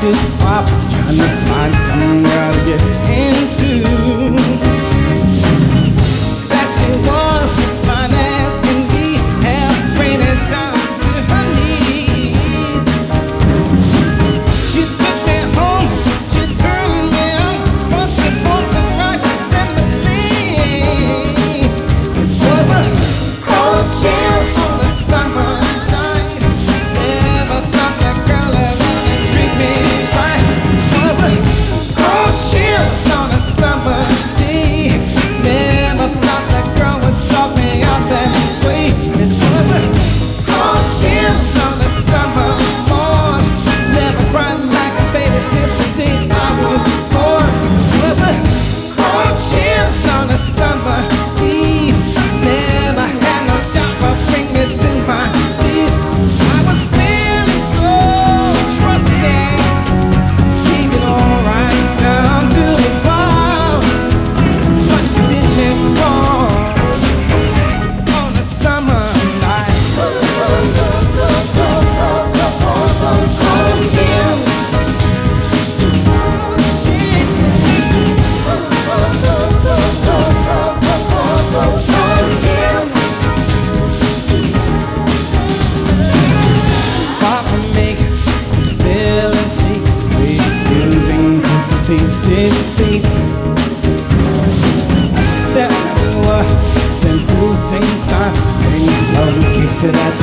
to pop, trying to find somewhere to get into. That she was fine as can be, half braided down to her knees. She took me home, she turned me on, but before sunrise she set me free. It was a cold chill on a summer night. Never thought that girl ever would treat me right. It was a cold chill on a summer day. Never thought that girl would talk me out that way. It was a cold chill on a summer morn. Never cried like a baby since the day I was born. It was a cold chill on a summer eve. Never had no shopper bring me to my knees. I was feeling so trusting, keep it all right down to the bottom. But she did me wrong on a summer night. Cold chill. Far from me, feeling sick, refusing to concede defeat. That we were same fool, same time, same love, we kicked it at